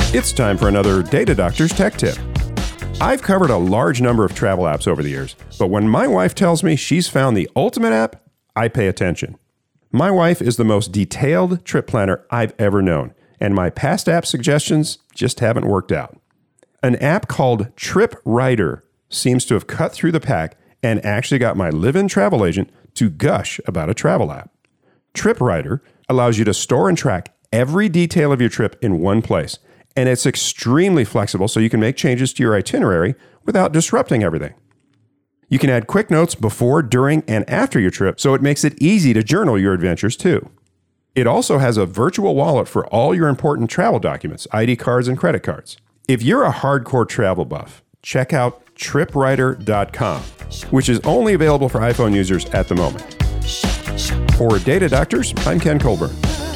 It's time for another Data Doctor's Tech Tip. I've covered a large number of travel apps over the years, but when my wife tells me she's found the ultimate app, I pay attention. My wife is the most detailed trip planner I've ever known, and my past app suggestions just haven't worked out. An app called TripWriter seems to have cut through the pack and actually got my live-in travel agent to gush about a travel app. TripWriter allows you to store and track every detail of your trip in one place, and it's extremely flexible so you can make changes to your itinerary without disrupting everything. You can add quick notes before, during, and after your trip, so it makes it easy to journal your adventures too. It also has a virtual wallet for all your important travel documents, ID cards and credit cards. If you're a hardcore travel buff, check out TripWriter.com, which is only available for iPhone users at the moment. For Data Doctors, I'm Ken Colburn.